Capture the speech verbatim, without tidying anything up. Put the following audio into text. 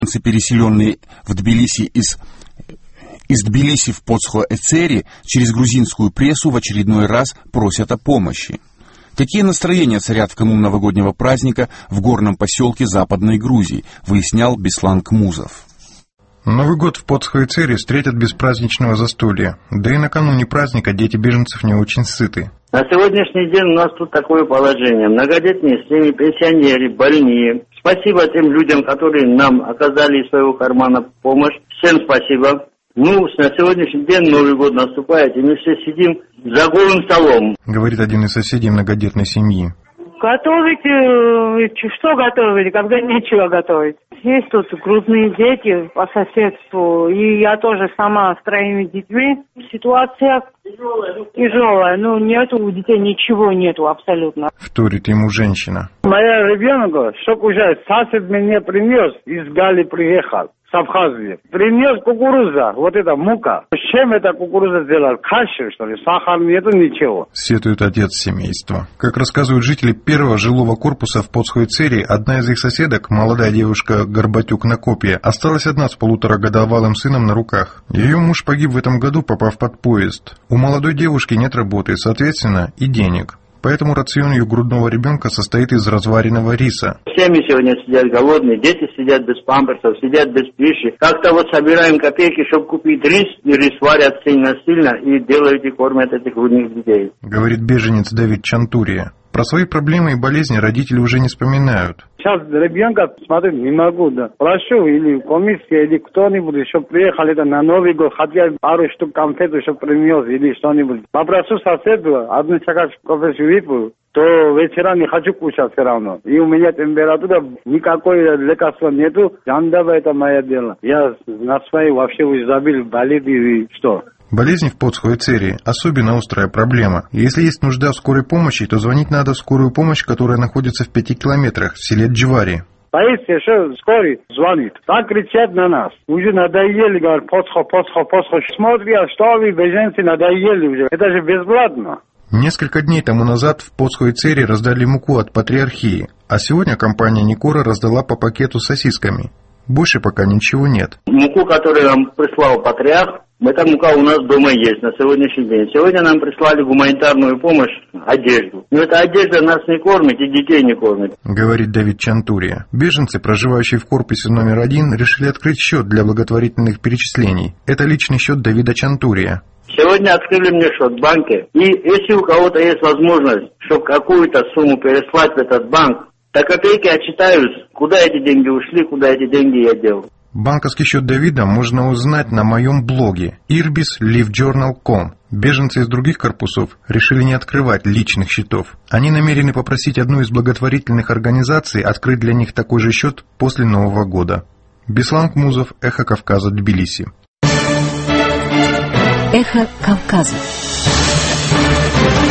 Переселенные в Тбилиси из, из Тбилиси в Поцхо-Эцери через грузинскую прессу в очередной раз просят о помощи. Какие настроения царят в канун новогоднего праздника в горном поселке Западной Грузии, выяснял Беслан Кмузов. Новый год в Поцхо-Эцери встретят без праздничного застолья. Да и накануне праздника дети беженцев не очень сыты. На сегодняшний день у нас тут такое положение. Многодетные семьи, пенсионеры, больные. Спасибо тем людям, которые нам оказали из своего кармана помощь. Всем спасибо. Ну, на сегодняшний день Новый год наступает, и мы все сидим за голым столом. Говорит один из соседей многодетной семьи. Готовить, что готовить, когда нечего готовить. Есть тут грудные дети по соседству, и я тоже сама с троими детьми. Ситуация тяжелая, ну нету у детей ничего нету абсолютно. Вторит ему женщина. Моя ребенок, чтоб уже сосед мне принес, из Гали приехал. С Абхазии. Принес кукуруза, вот это мука. С чем эта кукуруза сделала? Каши, что ли? Сахар нету, ничего. Сетует отец семейства. Как рассказывают жители первого жилого корпуса в Поцхо-Эцери, одна из их соседок, молодая девушка Горбатюк Накопья, осталась одна с полуторагодовалым сыном на руках. Ее муж погиб в этом году, попав под поезд. У молодой девушки нет работы, соответственно, и денег. Поэтому рацион ее грудного ребенка состоит из разваренного риса. Семьи сегодня сидят голодные, дети сидят без памперсов, сидят без пищи. Как-то вот собираем копейки, чтобы купить рис, и рис варят сильно-сильно и делают и кормят этих грудных детей. Говорит беженец Давид Чантурия. Про свои проблемы и болезни родители уже не вспоминают. Сейчас ребенка смотреть не могу, да. Прошу, или комиссия, или кто-нибудь, чтобы приехали на Новый год, хотя пару штук конфету, чтобы принес, или что-нибудь. Попрошу соседу, одну чашку кофе выпил, то вечера не хочу кушать все равно. И у меня температура, никакой лекарства нету. Жандава, это мое дело. Я на свои вообще уже забил, болит и что. Болезнь в Поцхо-Эцери – особенно острая проблема. Если есть нужда в скорой помощи, то звонить надо в скорую помощь, которая находится в пяти километрах, в селе Джвари. Полиция что скорый звонит. Так кричат на нас. Уже надоели, говорят, Поцхо, Поцхо, Поцхо. Смотрят, что вы, беженцы, надоели уже. Это же бесплатно. Несколько дней тому назад в Поцхо-Эцери раздали муку от патриархии, а сегодня компания Никора раздала по пакету с сосисками. Больше пока ничего нет. Муку, которую нам прислал патриарх, эта мука у нас дома есть на сегодняшний день. Сегодня нам прислали гуманитарную помощь, одежду. Но эта одежда нас не кормит и детей не кормит. Говорит Давид Чантурия. Беженцы, проживающие в корпусе номер один, решили открыть счет для благотворительных перечислений. Это личный счет Давида Чантурия. Сегодня открыли мне счет в банке. И если у кого-то есть возможность, чтобы какую-то сумму переслать в этот банк, так копейки отчитаюсь, куда эти деньги ушли, куда эти деньги я делал. Банковский счет Давида можно узнать на моем блоге irbis live journal точка com. Беженцы из других корпусов решили не открывать личных счетов. Они намерены попросить одну из благотворительных организаций открыть для них такой же счет после Нового года. Беслан Кмузов, Эхо Кавказа, Тбилиси. Эхо Кавказа.